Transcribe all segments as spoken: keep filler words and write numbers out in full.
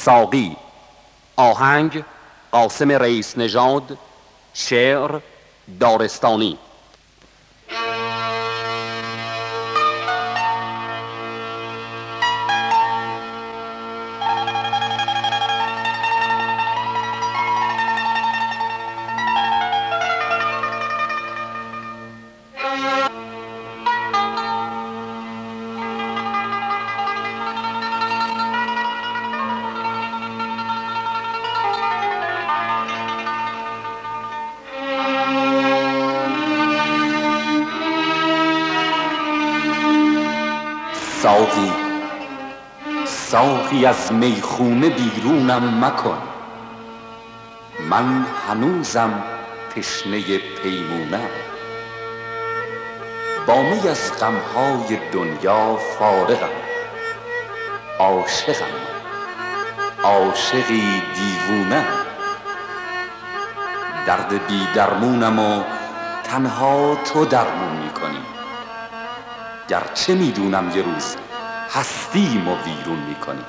ساقی. آهنگ قاسم رئیس نژاد. شعر دارستانی. ساقی ساقی از میخونه بیرونم مکن، من هنوزم تشنه پیمونم. با می از غمهای دنیا فارغم، عاشقم عاشقی دیوونم. درد بی درمونم و تنها تو درمون میکنی، گرچه میدونم یه روز هستیم و ویرون میکنی.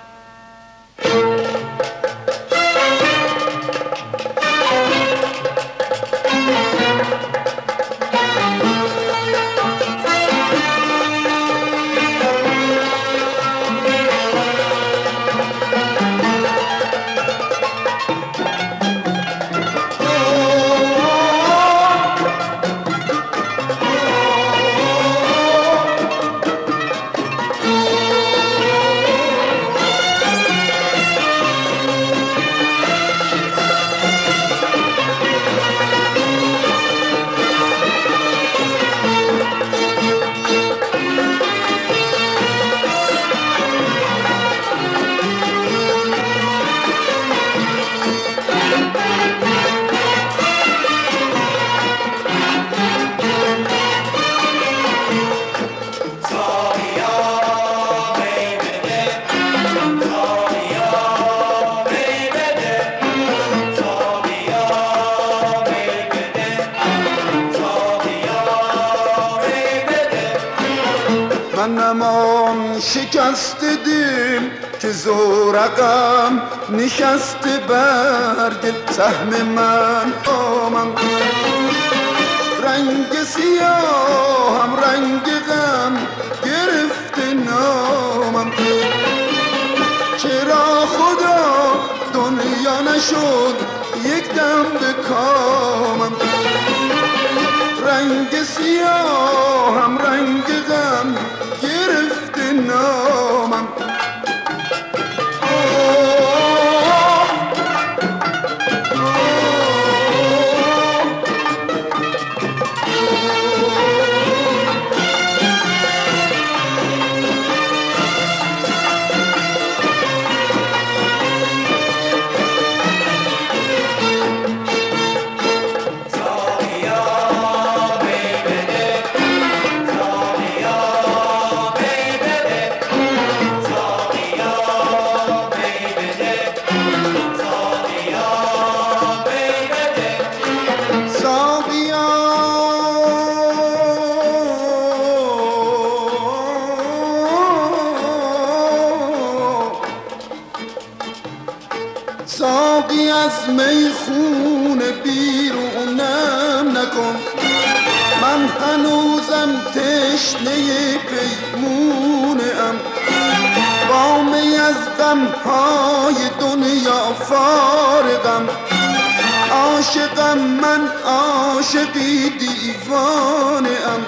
منم آن شکست دل که زورقم نشسته بر دل. سهم من آمم رنگ سیاهم، رنگ غم گرفته نامم. چرا خدا دنیا نشد یک دم به کامم؟ رنگ سیاهم، رنگ غم گرفته نامم. ساقی از میخونه بیرونم نکن، من هنوزم تشنه پیمونم. با می از غمهای دنیا فارغم، عاشقم من عاشقی دیوانم.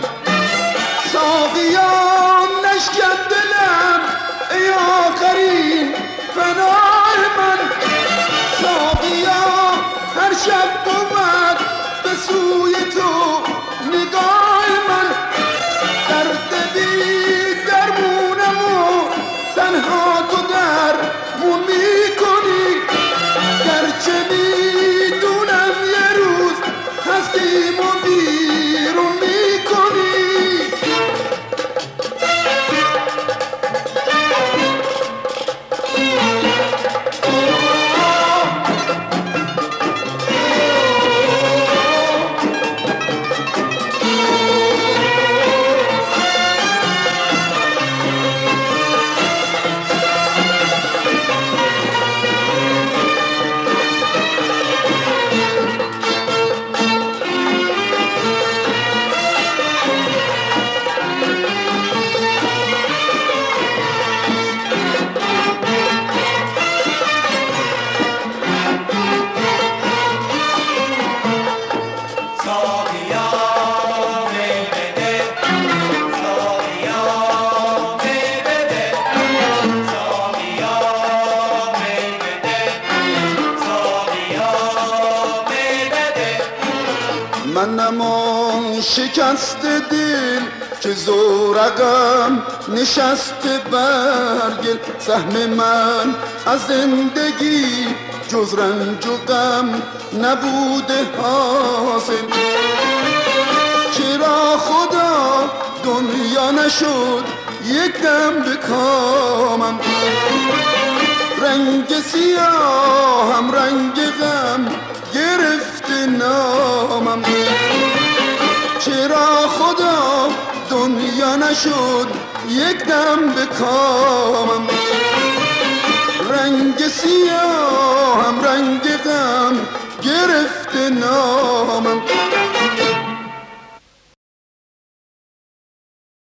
ساقیا نشکن دلم ای آخرین پناه من. ساقیا هر شب بود به سوی تو نگاه من. درد بی درمونم و تنها تو درمون میکنی، گرچه میدونم یه روز هستیم و بیرون میکنی. Oh منم آن شکست دل که زورقم نشسته برگل. سهم من از زندگی جز رنج و غم نبوده حاصل. چرا خدا دنیا نشد یک دم به کامم؟ رنگ سیاهم رنگ غم گرفته نامم. چرا خدا دنیا نشد یک دم به کامم؟ رنگ سیاهم رنگ غم گرفته نامم.